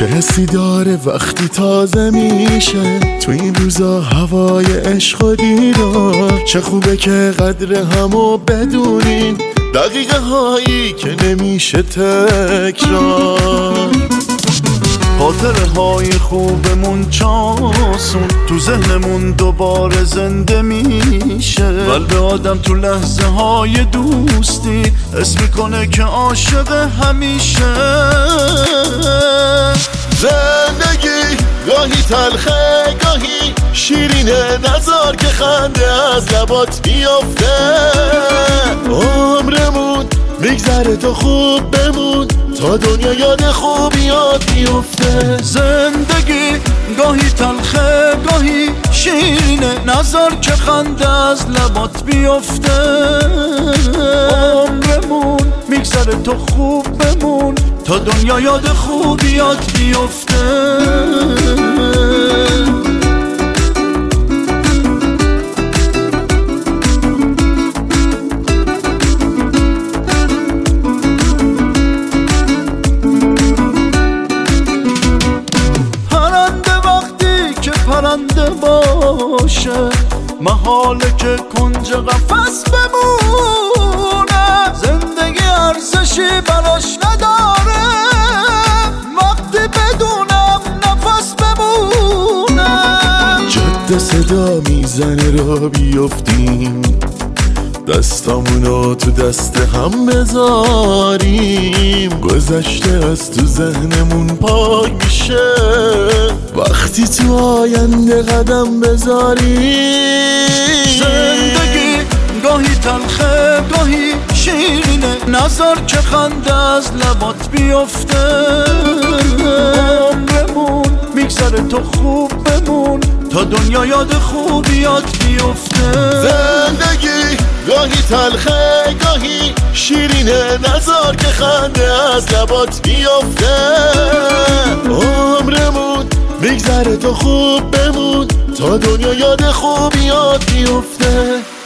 چه حسی داره وقتی تازه میشه تو این روزا هوای عشق و دیدار. چه خوبه که قدر همو بدونیم، دقیقه هایی که نمیشه تکرار. خاطره های خوبمون چاسون تو ذهنمون دوباره زنده میشه. قلب آدم تو لحظه های دوستی حس میکنه که عاشق همیشه. زندگی گاهی تلخه گاهی شیرینه، نذار که خنده از لبات بیافته. عمرمون میگذره تو خوب بمون تا دنیا یاد خوبیات بیفته. زندگی گاهی تلخه گاهی شیرینه، نذار که خنده از لبات بیفته. عمرمون میگذره تو خوب بمون تا دنیا یاد خوبیات بیفته. پرنده باشه محاله که کنج قفس بمونه. زندگی ارزشی براش نداره وقتی بدونم نفس بمونه. جاده صدا میزنه را بیفتیم، دستامونو تو دست هم بذاریم. گذشته از تو ذهنمون پاک میشه وقتی تو آینده قدم بذاریم. زندگی گاهی تلخه گاهی شیرینه، نذار که خنده از لبات بیفته. عمرمون میگذره تو خوب بمون تا دنیا یاد خوبیات بیفته. زندگی گاهی تلخه گاهی شیرینه، نذار که خنده از لبات بیفته. عمرمون میگذره تو خوب بمون تا دنیا یاد خوبیات بیفته.